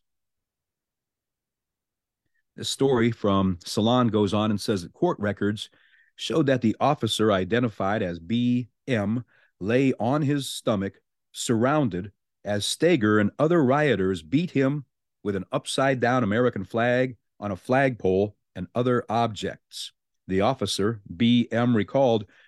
This story from Salon goes on and says that court records showed that the officer, identified as B.M., lay on his stomach, surrounded, as Stager and other rioters beat him with an upside-down American flag on a flagpole and other objects. The officer, B.M., recalled,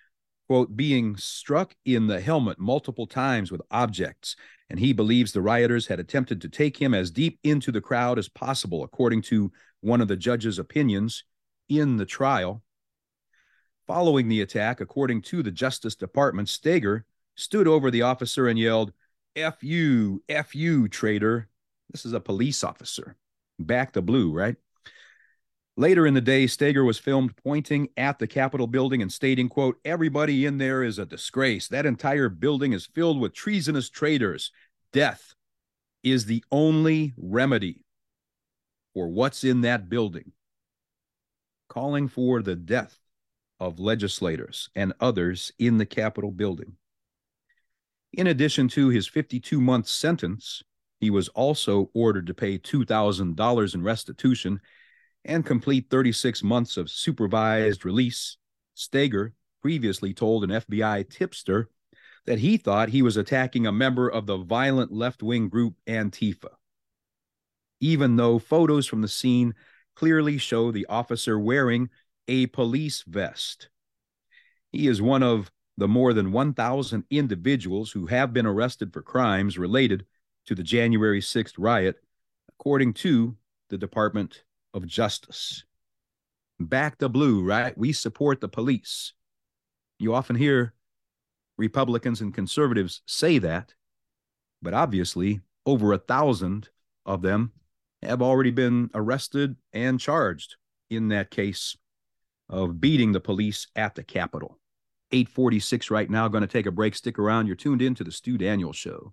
quote, being struck in the helmet multiple times with objects, and he believes the rioters had attempted to take him as deep into the crowd as possible, according to one of the judge's opinions in the trial. Following the attack, according to the Justice Department, Steger stood over the officer and yelled, F you, traitor. This is a police officer. Back the blue, right? Later in the day, Steger was filmed pointing at the Capitol building and stating, quote, everybody in there is a disgrace. That entire building is filled with treasonous traitors. Death is the only remedy for what's in that building. Calling for the death of legislators and others in the Capitol building. In addition to his 52-month sentence, he was also ordered to pay $2,000 in restitution and complete 36 months of supervised release. Steger previously told an FBI tipster that he thought he was attacking a member of the violent left-wing group Antifa, even though photos from the scene clearly show the officer wearing a police vest. He is one of the more than 1,000 individuals who have been arrested for crimes related to the January 6th riot, according to the Department of Justice. Back the blue, right? We support the police. You often hear Republicans and conservatives say that, but obviously over 1,000 of them have already been arrested and charged in that case of beating the police at the Capitol. 8:46 right now. Going to take a break. Stick around. You're tuned in to the Stu Daniels Show.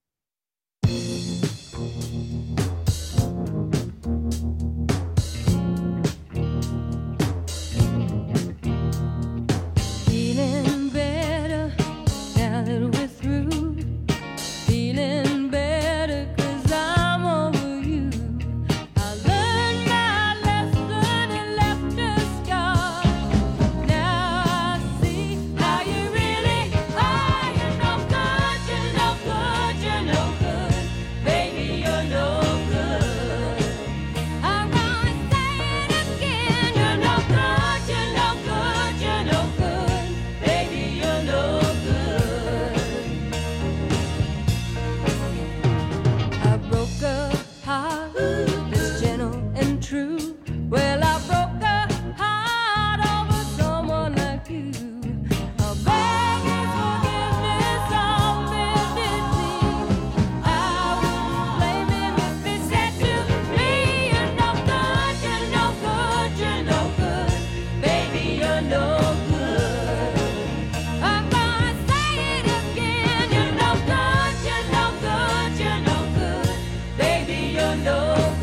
Feeling better now that we're through. Feeling better 'cause I'm over you. I learned my lesson and left a scar. Now I see how you really are. You're no good, you're no good, you're no good. Baby, you're no good. I'm gonna say it again. You're no good, you're no good, you're no good. Baby, you're no good. I broke a heart that's gentle and true. Well, I broke a heart over someone like you. I beg your forgiveness on bended knee. I wouldn't blame him if he said to me, you're no good, you're no good, you're no good. Baby, you're no good. I'm gonna say it again. You're no good, you're no good, you're no good. Baby, you're no good.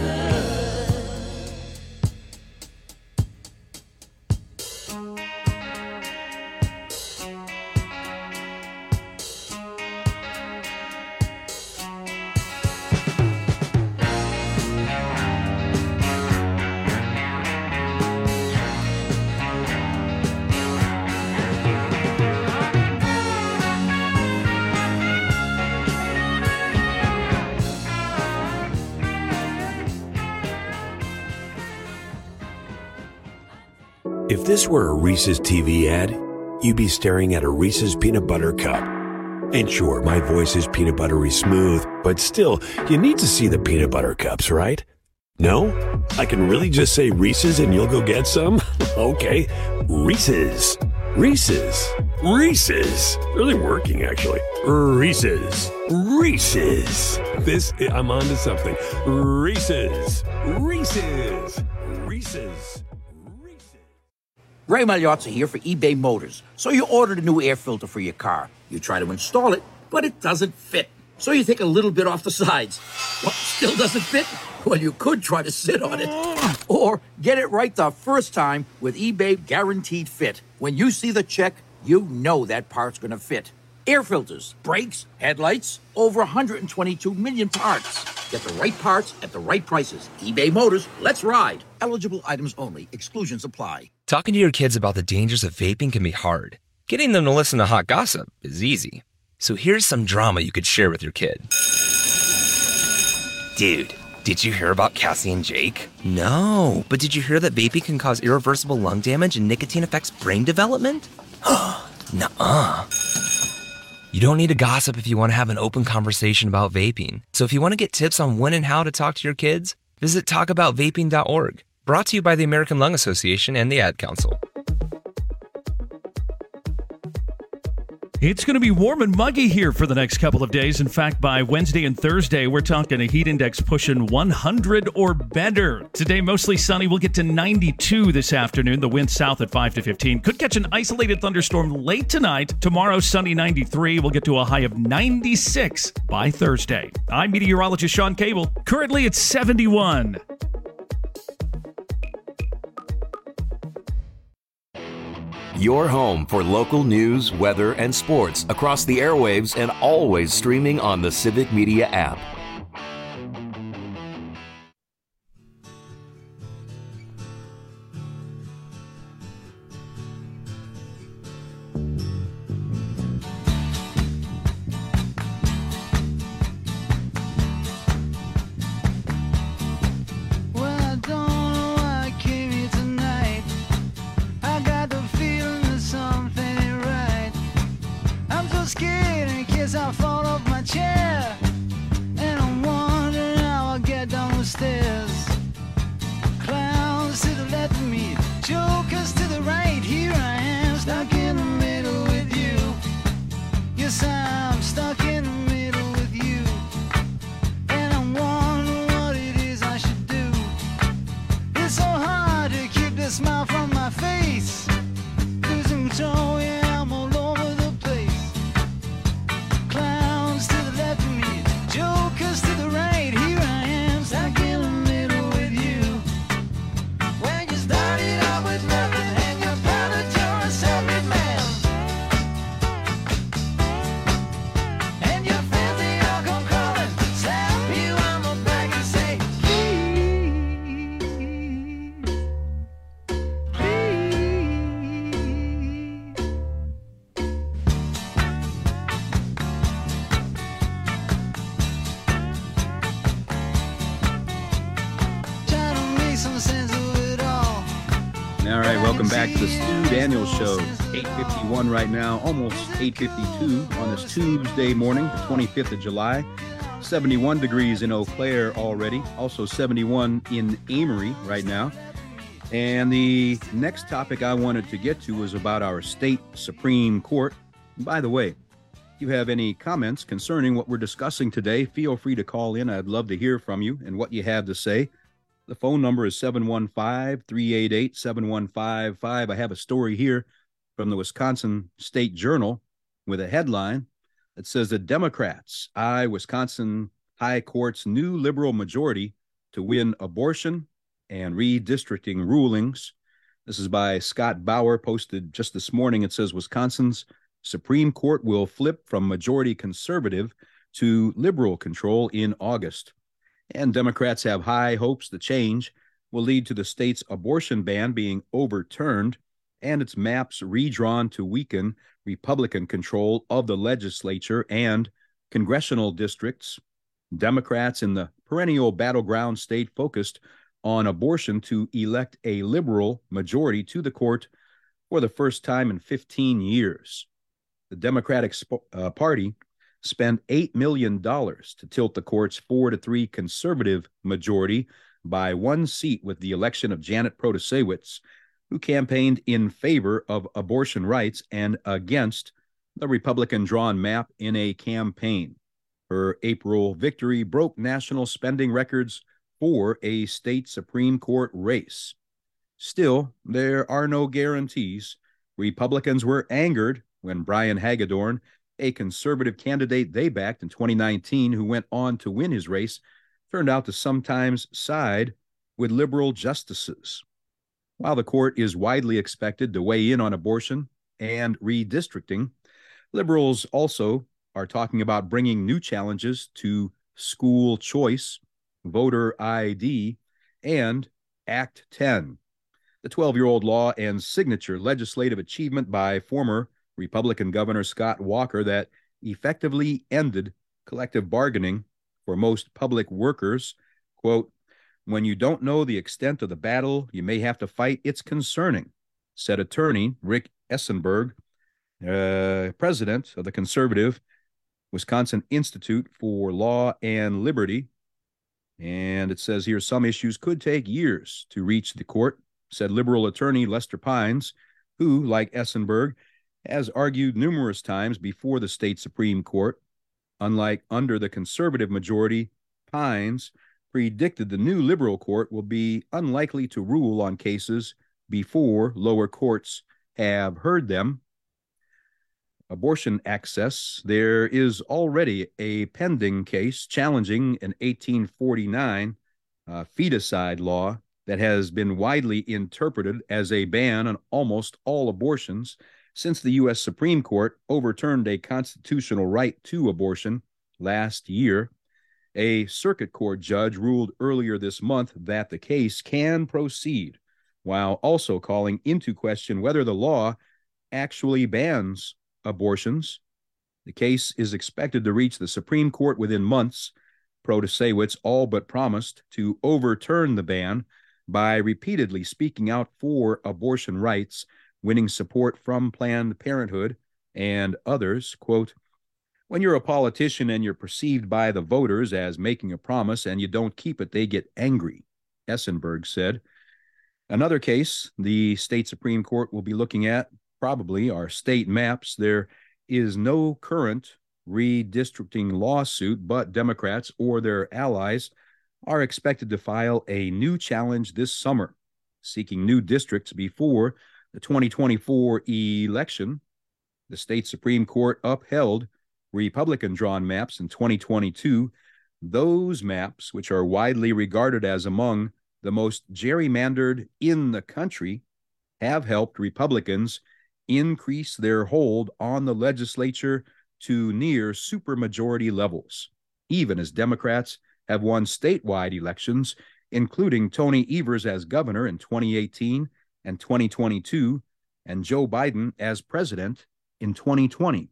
If this were a Reese's TV ad, you'd be staring at a Reese's peanut butter cup. And sure, my voice is peanut buttery smooth, but still, you need to see the peanut butter cups, right? No? I can really just say Reese's and you'll go get some? Okay, Reese's. Reese's. Reese's. Really working, actually. Reese's. Reese's. I'm on to something. Reese's. Reese's. Reese's. Ray Magliozzi here for eBay Motors. So you ordered a new air filter for your car. You try to install it, but it doesn't fit. So you take a little bit off the sides. What, still doesn't fit? Well, you could try to sit on it. Or get it right the first time with eBay Guaranteed Fit. When you see the check, you know that part's going to fit. Air filters, brakes, headlights, over 122 million parts. Get the right parts at the right prices. eBay Motors, let's ride. Eligible items only. Exclusions apply. Talking to your kids about the dangers of vaping can be hard. Getting them to listen to hot gossip is easy. So here's some drama you could share with your kid. Dude, did you hear about Cassie and Jake? No, but did you hear that vaping can cause irreversible lung damage and nicotine affects brain development? Nuh-uh. You don't need to gossip if you want to have an open conversation about vaping. So if you want to get tips on when and how to talk to your kids, visit talkaboutvaping.org. Brought to you by the American Lung Association and the Ad Council. It's going to be warm and muggy here for the next couple of days. In fact, by Wednesday and Thursday, we're talking a heat index pushing 100 or better. Today, mostly sunny. We'll get to 92 this afternoon. The wind south at 5 to 15. Could catch an isolated thunderstorm late tonight. Tomorrow, sunny 93. We'll get to a high of 96 by Thursday. I'm meteorologist Sean Cable. Currently, it's 71. Your home for local news, weather, and sports across the airwaves and always streaming on the Civic Media app. I fall off my chair, and I'm wondering how I'll get down the stairs. Clowns to the left of me, jokers to the right. Here I am, stuck in the middle with you. Yes, I'm stuck in the middle with you, and I'm wondering what it is I should do. It's so hard to keep the smile from my face. Losing control, yeah, I'm all over the place. Clowns to the left of me, jokers to the right. Here I am, stuck in the middle with you. When you started out with nothing and you found that you're a self-made man, and your friends they all come crawling, slap you on the back and say, try to make some sense of it all. All right, welcome back to the Stu Daniels Show. 8:51 right now, almost 8:52 on this Tuesday morning, the 25th of July. 71 degrees in Eau Claire already, also 71 in Amory right now. And the next topic I wanted to get to was about our state Supreme Court. And by the way, if you have any comments concerning what we're discussing today, feel free to call in. I'd love to hear from you and what you have to say. The phone number is 715-388-7155. I have a story here from the Wisconsin State Journal with a headline that says the Democrats eye Wisconsin High Court's new liberal majority to win abortion and redistricting rulings. This is by Scott Bauer, posted just this morning. It says Wisconsin's Supreme Court will flip from majority conservative to liberal control in August. And Democrats have high hopes the change will lead to the state's abortion ban being overturned and its maps redrawn to weaken Republican control of the legislature and congressional districts. Democrats in the perennial battleground state focused on abortion to elect a liberal majority to the court for the first time in 15 years. The Democratic Party spent $8 million to tilt the court's 4-3 conservative majority by one seat with the election of Janet Protasiewicz, who campaigned in favor of abortion rights and against the Republican-drawn map in a campaign. Her April victory broke national spending records for a state Supreme Court race. Still, there are no guarantees. Republicans were angered when Brian Hagedorn, a conservative candidate they backed in 2019 who went on to win his race, turned out to sometimes side with liberal justices. While the court is widely expected to weigh in on abortion and redistricting, liberals also are talking about bringing new challenges to school choice, voter ID, and Act 10, the 12-year-old law and signature legislative achievement by former Republican Governor Scott Walker that effectively ended collective bargaining for most public workers. Quote, "When you don't know the extent of the battle you may have to fight, it's concerning," said attorney Rick Essenberg. president of the conservative Wisconsin Institute for Law and Liberty. And it says here some issues could take years to reach the court, said liberal attorney Lester Pines, who, like Essenberg, has argued numerous times before the state Supreme Court. Unlike under the conservative majority, Pines predicted the new liberal court will be unlikely to rule on cases before lower courts have heard them. Abortion access. There is already a pending case challenging an 1849 feticide law that has been widely interpreted as a ban on almost all abortions since the U.S. Supreme Court overturned a constitutional right to abortion last year. A circuit court judge ruled earlier this month that the case can proceed, while also calling into question whether the law actually bans abortions. The case is expected to reach the Supreme Court within months. Protasewicz all but promised to overturn the ban by repeatedly speaking out for abortion rights, winning support from Planned Parenthood and others. Quote, when you're a politician and you're perceived by the voters as making a promise and you don't keep it, they get angry, Essenberg said. Another case the state Supreme Court will be looking at probably are state maps. There is no current redistricting lawsuit, but Democrats or their allies are expected to file a new challenge this summer, seeking new districts before the 2024 election. The state Supreme Court upheld Republican-drawn maps in 2022. Those maps, which are widely regarded as among the most gerrymandered in the country, have helped Republicans increase their hold on the legislature to near supermajority levels, even as Democrats have won statewide elections, including Tony Evers as governor in 2018 and 2022, and Joe Biden as president in 2020.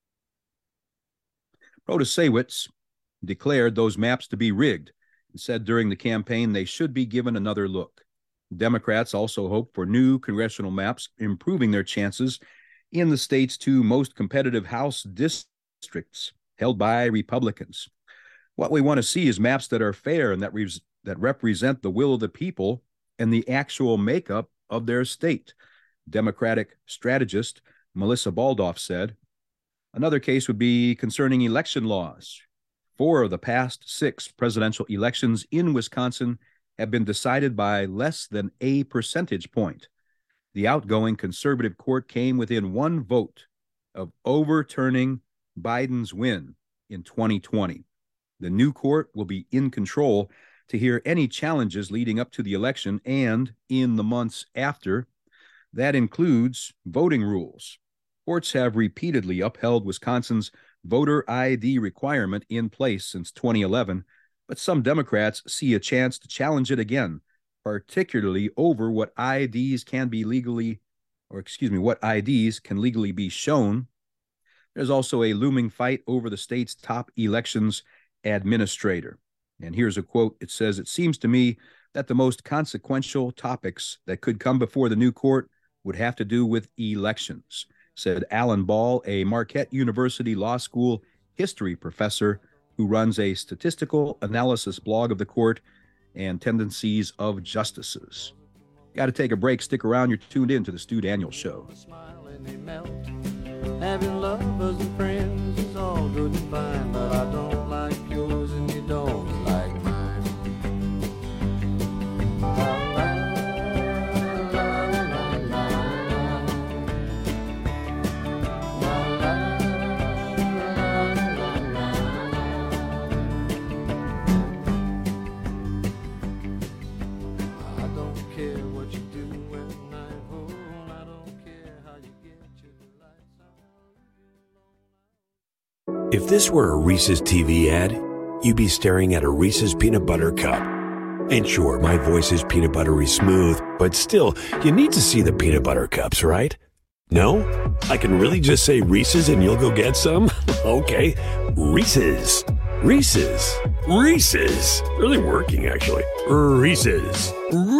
Protasewicz declared those maps to be rigged and said during the campaign they should be given another look. Democrats also hope for new congressional maps, improving their chances in the state's two most competitive House districts held by Republicans. What we want to see is maps that are fair and that represent the will of the people and the actual makeup of their state, Democratic strategist Melissa Baldoff said. Another case would be concerning election laws. 4 of the past 6 presidential elections in Wisconsin have been decided by less than a percentage point. The outgoing conservative court came within 1 vote of overturning Biden's win in 2020. The new court will be in control to hear any challenges leading up to the election and in the months after. That includes voting rules. Courts have repeatedly upheld Wisconsin's voter ID requirement in place since 2011, but some Democrats see a chance to challenge it again, particularly over what IDs can legally be shown. There's also a looming fight over the state's top elections administrator. And here's a quote. It says, "It seems to me that the most consequential topics that could come before the new court would have to do with elections," said Alan Ball, a Marquette University Law School history professor who runs a statistical analysis blog of the court and tendencies of justices. Got to take a break. Stick around. You're tuned in to the Stu Daniels Show. Having lovers and friends is all good and fine, but I don't like yours and you don't like mine. I don't care what you do when I'm home. I don't care how you get your lights on. If this were a Reese's TV ad, you'd be staring at a Reese's peanut butter cup. And sure, my voice is peanut buttery smooth, but still, you need to see the peanut butter cups, right? No? I can really just say Reese's and you'll go get some? Okay, Reese's. Reese's. Reese's. Really working, actually. Reese's.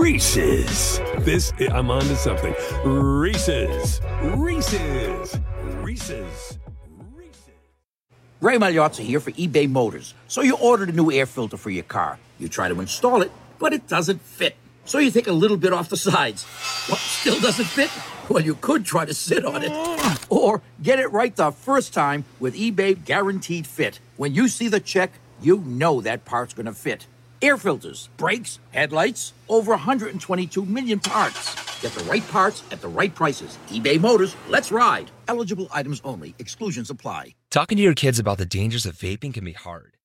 Reese's. I'm on to something. Reese's. Reese's. Reese's. Ray Magliozzi here for eBay Motors. So you ordered a new air filter for your car. You try to install it, but it doesn't fit. So you take a little bit off the sides. What, still doesn't fit? Well, you could try to sit on it. Or get it right the first time with eBay Guaranteed Fit. When you see the check, you know that part's going to fit. Air filters, brakes, headlights, over 122 million parts. Get the right parts at the right prices. eBay Motors, let's ride. Eligible items only. Exclusions apply. Talking to your kids about the dangers of vaping can be hard.